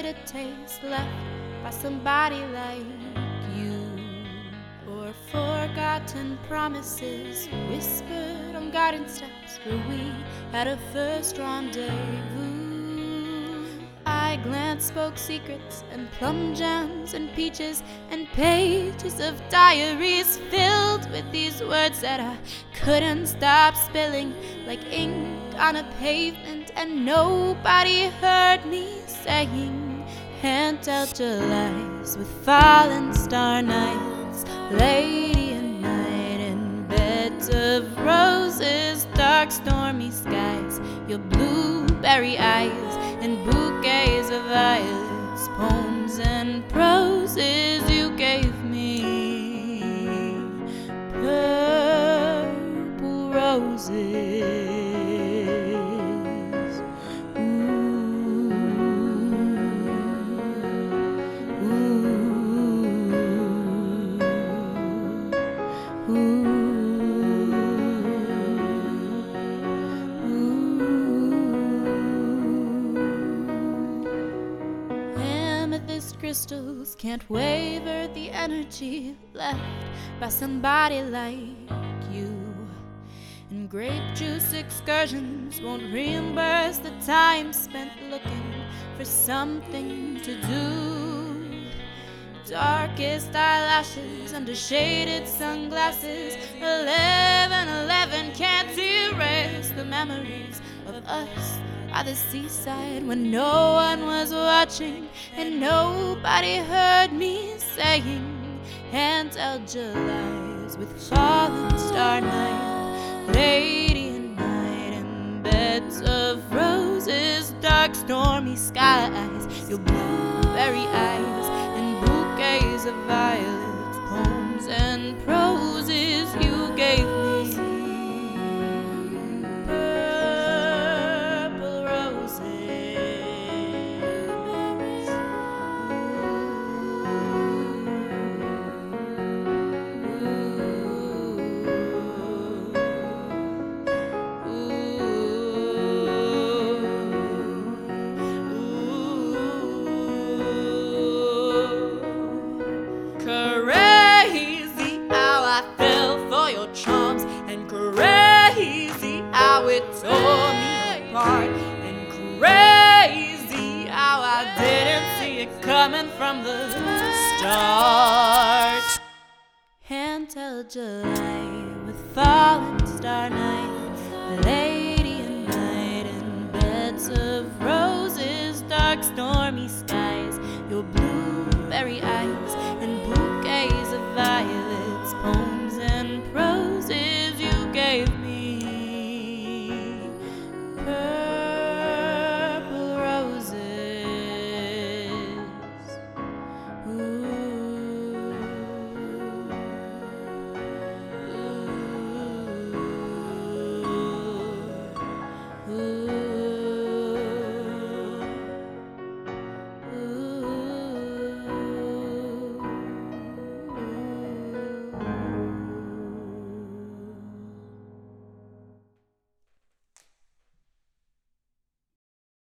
bitter taste left by somebody like you. Or forgotten promises whispered on garden steps where we had a first rendezvous. I glanced, spoke secrets and plum jams and peaches and pages of diaries filled with these words that I couldn't stop spilling like ink on a pavement, and nobody heard me saying, hand out your lies with fallen star nights, lady and night in beds of roses, dark stormy skies, your blueberry eyes and bouquets of violets, poems and proses you gave me, purple roses. Amethyst crystals can't waver the energy left by somebody like you. And grape juice excursions won't reimburse the time spent looking for something to do. Darkest eyelashes under shaded sunglasses, 11:11 can't erase the memories of us by the seaside when no one was watching and nobody heard me saying, hands out Julys with fallen star night, lady and night in beds of roses, dark stormy skies, your blueberry eyes and bouquets of violets, poems and proses you gave me. Crazy how I fell for your charms, and crazy how it tore me apart, and crazy how I didn't see it coming from the start. Hand held July with fallen star night, lady and night in beds of roses, dark stormy skies, your blueberry eyes and bouquets of violets, poems